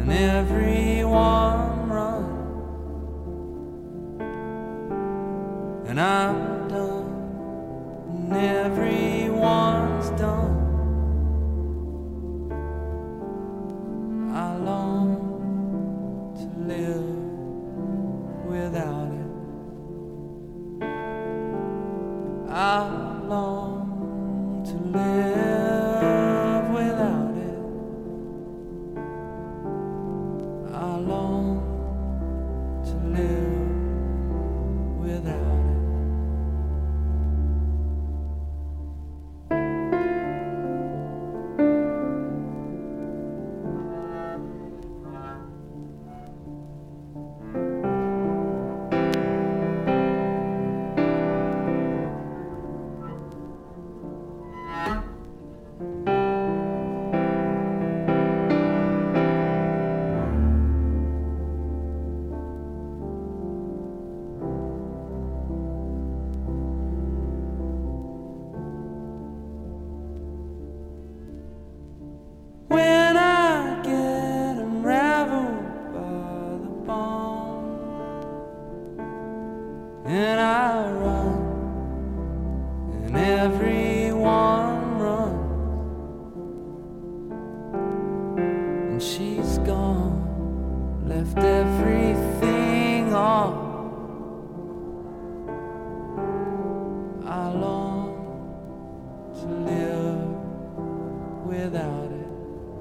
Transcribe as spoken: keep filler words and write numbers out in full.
and everyone run, and I'm done, and everyone's done. I long to live without it. I long to live without it. I long to live without it. When I get unraveled by the bomb, and I run, and everyone runs, and she's gone, left everything on.